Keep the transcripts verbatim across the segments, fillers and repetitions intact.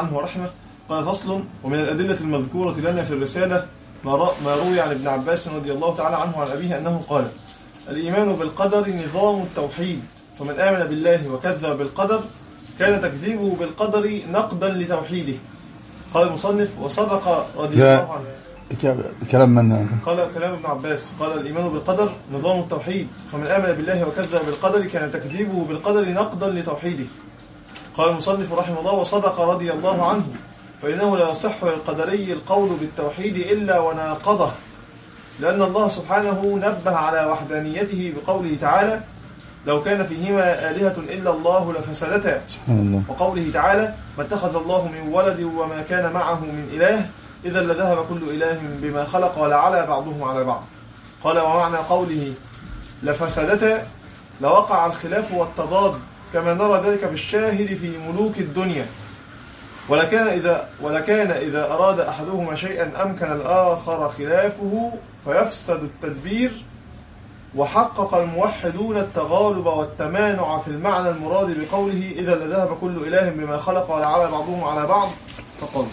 عنه ورحمه. قال فصل: ومن الأدلة المذكورة لنا في الرسالة ما روي عن ابن عباس رضي الله تعالى عنه عن أبيه أنه قال: الإيمان بالقدر نظام التوحيد، فمن آمن بالله وكذب بالقدر كان تكذيبه بالقدر نقدا لتوحيده. قال المصنف: وصدق رضي الله عنه. كلام من قال كلام ابن عباس. قال: الإيمان بالقدر نظام التوحيد، فمن آمن بالله وكذب بالقدر كان تكذيبه بالقدر نقدا لتوحيده. قال المصنف رحمه الله: وصدق رضي الله عنه، فإنه لا يصح للقدري القول بالتوحيد إلا وناقضه، لأن الله سبحانه نبه على وحدانيته بقوله تعالى: لو كان فيهما آلهة إلا الله لفسدتا، وقوله تعالى: ما اتخذ الله من ولد وما كان معه من إله إذا لذهب كل إله بما خلق ولعلى بعضهم على بعض. قال: ومعنى قوله لفسدتا لوقع الخلاف والتضاد كما نرى ذلك بالشاهد في ملوك الدنيا، ولكان إذا, ولكان إذا أراد أحدهما شيئا أمكن الآخر خلافه فيفسد التدبير. وحقق الموحدون التغالب والتمانع في المعنى المراد بقوله إذا لذهب كل إله بما خلق ولعلى بعضهم على بعض. فقال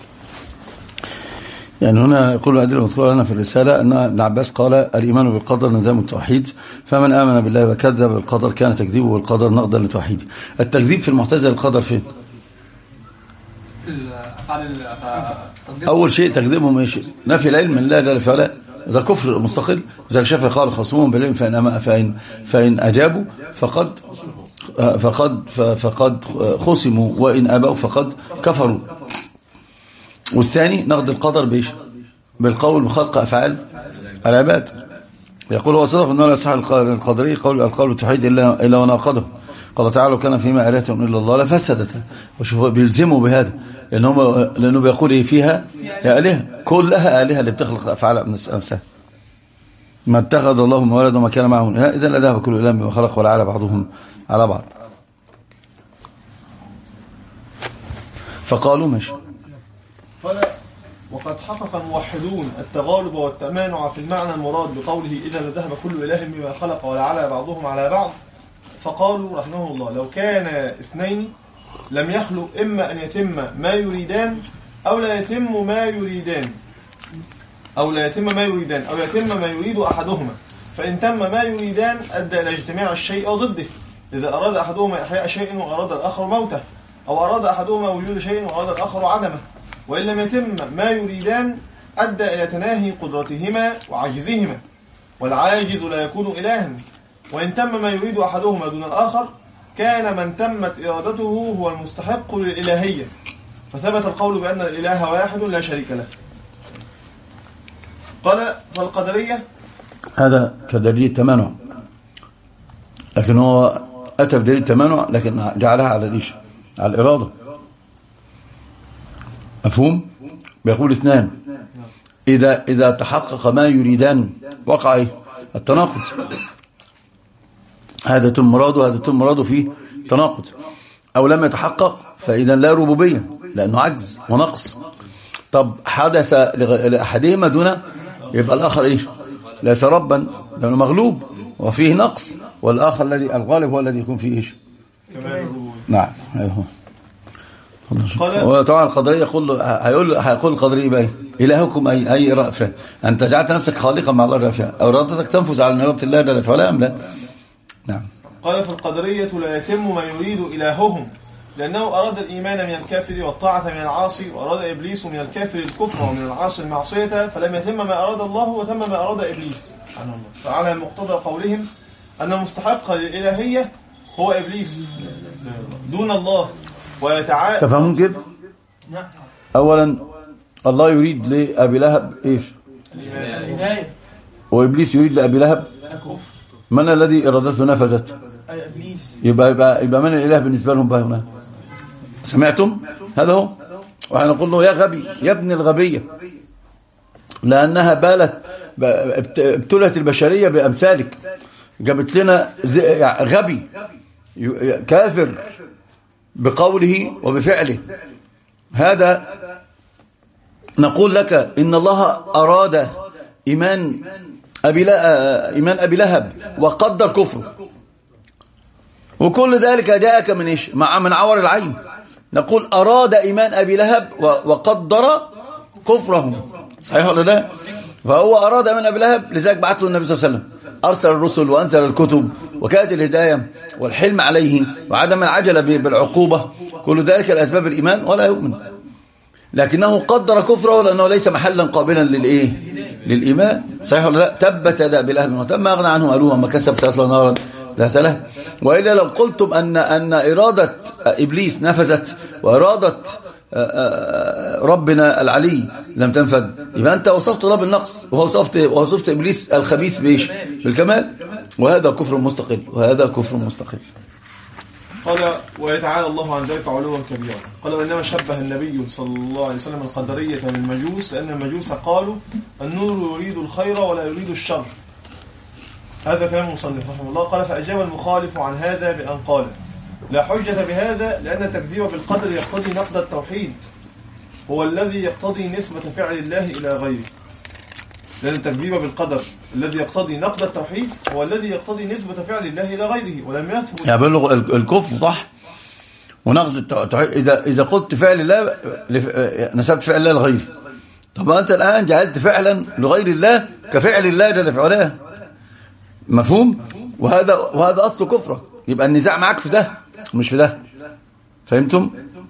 يعني هنا يقول الأدلة المذكورة لنا في الرسالة أن ابن عباس قال: الإيمان بالقدر نظام التوحيد، فمن آمن بالله وكذب بالقدر كان تكذيبه بالقدر نقدا لتوحيده. التكذيب في المعتزلة القدر فين؟ أول شيء تكذيبهم ايش؟ نفي العلم من الله جل وعلا، ده كفر مستقل. إذا شاف قال خصمهم بالعلم فإن فإن فإن أجابوا فقد فقد فقد خصموا، وإن أبوا فقد كفروا. والثاني نقد القدر بإيش؟ بالقول بخلق أفعال العباد. يقول: هو صدق أنه لا يصح القدري قول القول بالتوحيد إلا إلا وناقضه. قال تعالى: كان فيما آلهة إلا الله لفسدتا. وشوفوا بيلزموا بهذا، لأنه لأنه بيقول إيه فيها يا آلهة، كلها آلهة اللي بتخلق أفعال نفسها. ما اتخذ الله من ولد وما كان معه إذا لذهب كل إله بما خلق ولعلى بعضهم على بعض. فقالوا ماشي. قال: وقد حقق الموحدون التغالب والتمانع في المعنى المراد بقوله إذا لذهب كل إله بما خلق ولعلى بعضهم على بعض. فقالوا رحمه الله: لو كان اثنين لم يخلو إما أن يتم ما يريدان أو لا يتم ما يريدان أو لا يتم ما يريدان أو يتم ما يريد أحدهما، فإن تم ما يريدان أدى إلى اجتماع الشيء وضده. إذا أراد أحدهما إحياء شيء وأراد الآخر موته، أو أراد أحدهما وجود شيء وأراد الآخر عدمه. وإن لم يتم ما يريدان أدى إلى تناهي قدرتهما وعجزهما، والعاجز لا يكون إلها. وإن تم ما يريد أحدهما دون الآخر كان من تمت إرادته هو المستحق للإلهية، فثبت القول بأن الإله واحد لا شريك له. قال: فالقدرية هذا كدليل التمانع، لكن هو أتى بدليل التمانع لكن جعلها على ليش؟ على الإرادة. مفهوم؟ بيقول اثنان إذا إذا تحقق ما يريدان وقع إيه؟ التناقض. هذا تم مراده وهذا تم مراده فيه تناقض. أو لم يتحقق فإذا لا ربوبية، لأنه عجز ونقص. طب حدث لأحدهما دون، يبقى الآخر إيش؟ ليس ربا لأنه مغلوب وفيه نقص، والآخر الذي الغالب هو الذي يكون فيه إيش؟ نعم. أيوه. وطبعا القدرية يقول هيقول هيقول القدرية بقى إلهكم أي أي رأفة، أنت جعلت نفسك خالقا مع الله رافعا، أو إرادتك تنفذ على إرادة الله جل وعلا أم لا؟ نعم. قال: فالقدرية لا يتم ما يريد إلههم، لأنه أراد الإيمان من الكافر والطاعة من العاصي، وأراد إبليس من الكافر الكفر ومن العاصي المعصية، فلم يتم ما أراد الله وتم ما أراد إبليس. فعلى مقتضى قولهم أن المستحق للإلهية هو إبليس دون الله ويتعالى. تفهمون كيف؟ أولا الله يريد لأبي لهب إيش؟ الهداية، وإبليس يريد لأبي لهب الكفر. من الذي إرادته نفذت؟ إبليس. يبقى يبقى يبقى من الإله بالنسبة لهم بقى هنا؟ سمعتم؟ هذا هو. وإحنا نقول له يا غبي يا ابن الغبية، لأنها بالت ابتلت البشرية بأمثالك، جابت لنا غبي كافر بقوله وبفعله. هذا نقول لك إن الله أراد إيمان أبي إيمان أبي لهب وقدر كفره، وكل ذلك جاءك من إيش؟ مع من عور العين، نقول أراد إيمان أبي لهب وقدر كفره، صحيح ولا لا؟ فهو أراد إيمان أبي لهب، لذلك بعث له النبي صلى الله عليه وسلم، أرسل الرسل وأنزل الكتب، وكانت الهداية والحلم عليه وعدم العجلة بالعقوبة، كل ذلك الأسباب الإيمان ولا يؤمن، لكنه قدر كفره لأنه ليس محلا قابلا للإيه؟ للإيمان، صحيح ولا لا؟ تبت يدا أبي لهب وتب ما أغنى عنه ماله وما كسب سيصلى نارا ذات لهب. وإلا لو قلتم أن أن إرادة إبليس نفذت وإرادة ربنا العلي لم تنفذ، يبقى أنت وصفت الله بالنقص ووصفت ووصفت إبليس الخبيث بإيش؟ بالكمال، وهذا كفر مستقل، وهذا كفر مستقل. قال ويتعالى الله عن ذلك علوا كبيرا. قال وإنما شبه النبي صلى الله عليه وسلم القدرية بالمجوس، لأن المجوس قالوا النور يريد الخير ولا يريد الشر. هذا كلام المصنف رحمه الله. قال فأجاب المخالف عن هذا بأن قال لا حجة بهذا، لأن التكذيب بالقدر يقتضي نقد التوحيد، هو الذي يقتضي نسبة فعل الله إلى غيره. لأن التكذيب بالقدر الذي يقتضي نقد التوحيد هو الذي يقتضي نسبة فعل الله إلى غيره، ولم يثبت يعني بلغ الكفر صح ونقد التوحيد. إذا إذا قلت فعل الله نسبت فعل الله لغيره، طب أنت الآن جعلت فعلا لغير الله كفعل الله جل في علاه، مفهوم؟ وهذا وهذا أصل كفره. يبقى النزاع معك في ده مش في ده، فهمتم؟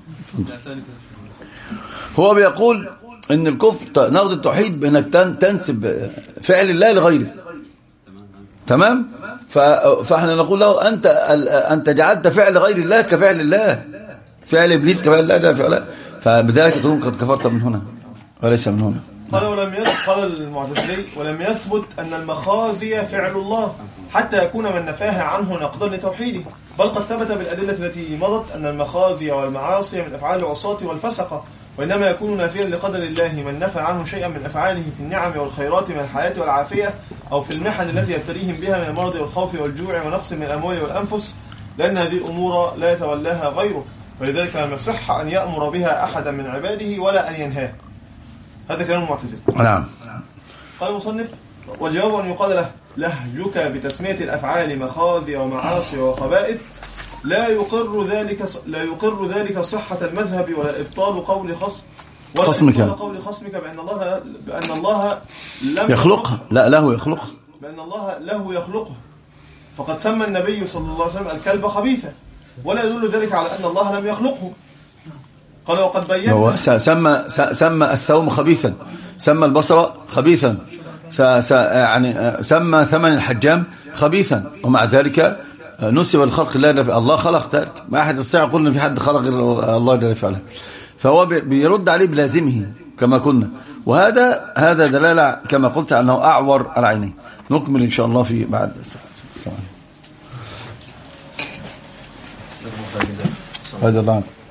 هو بيقول ان الكفر نقد التوحيد بانك تنسب فعل الله لغيره، تمام؟ فاحنا نقول له انت انت جعلت فعل غير الله كفعل الله، فعل ابليس كفعل الله جل في علاه، فبذلك تكون قد كفرت من هنا وليس من هنا. قال ولم يثبت، قال المعتزلي ولم يثبت أن المخازي فعل الله حتى يكون من نفاها عنه نقضا لتوحيده، بل قد ثبت بالأدلة التي مضت أن المخازي والمعاصي من أفعال العصاة والفسقة، وإنما يكون نافيا لقدر الله من نفى عنه شيئا من أفعاله في النعم والخيرات من الحياة والعافية، أو في المحن التي يبتليهم بها من المرض والخوف والجوع ونقص من الأموال والأنفس، لأن هذه الأمور لا يتولاها غيره، ولذلك لم يصح أن يأمر بها أحدا من عباده ولا أن ينهاه. هذا كلام المعتزلة. نعم. قال المصنف والجواب أن يقال له لهجك بتسمية الأفعال مخازي ومعاصي وخبائث لا يقر ذلك لا يقر ذلك صحة المذهب ولا إبطال قول خصم ولا خصمك إبطال قول خصمك بأن الله بأن الله لم يخلقها، لا له يخلقها، بأن الله له يخلقه، فقد سمى النبي صلى الله عليه وسلم الكلب خبيثا، ولا يدل ذلك على أن الله لم يخلقه. قال وقد بينا هو سمى سمى الثوم خبيثا، سمى البصر خبيثا، يعني سمى ثمن الحجام خبيثا، ومع ذلك نسب الخلق الله. الله خلق ذلك، ما أحد يستطيع يقول إن في حد خلق غير الله جل وعلا، فهو بيرد عليه بلازمه كما قلنا، وهذا هذا دلالة كما قلت أنه أعور العينين. نكمل إن شاء الله في بعد الساعة. هذا الله.